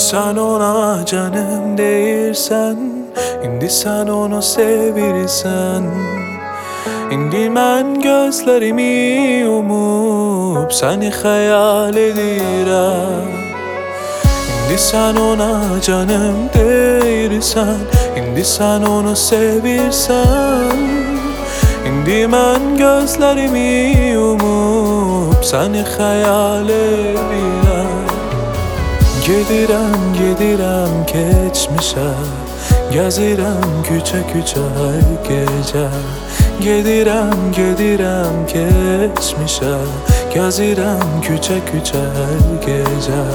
sen ona canım deyirsən, indi sen onu sevirsən. İndi mən gözlərimi yumup səni xəyal edirəm. İndi sen ona canım deyirsən, indi sen onu sevirsən. İndi mən gözlərimi yumup səni xəyal edirəm. Gedirəm keçmişə, gəzirəm küçə hər gecə. Gedirəm keçmişə, gəzirəm küçə hər gecə.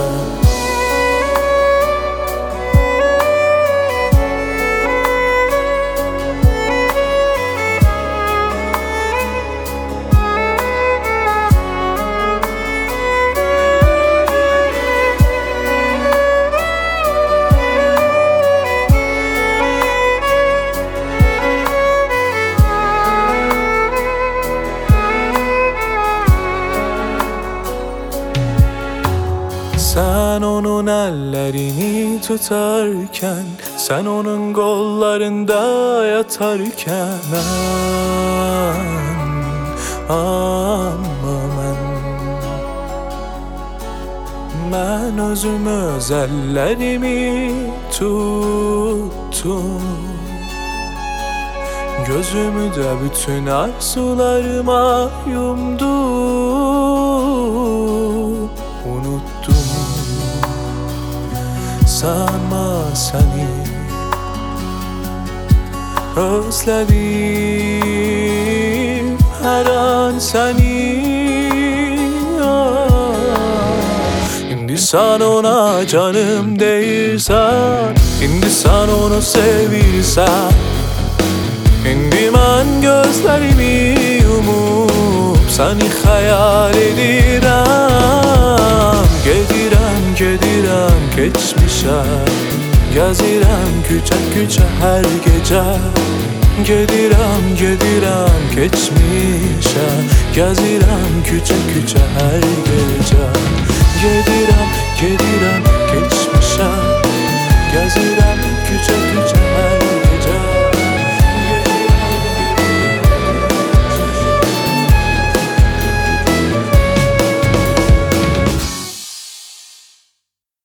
Sen onun ellerini tutarken, sen onun kollarında yatarken, ben özümü öz ellerimi tuttum. Gözümü de bütün arzularıma yumdum. Unuttum, sanma seni özledim her an seni. İndi sen ona canım deyirsən, indi sen onu sevirsən. İndi mən gözlərimi yumup səni xəyal edirəm. Gedirəm keçmişə, gəzirəm küçə hər gecə. Gedirəm keçmişə, gəzirəm küçə hər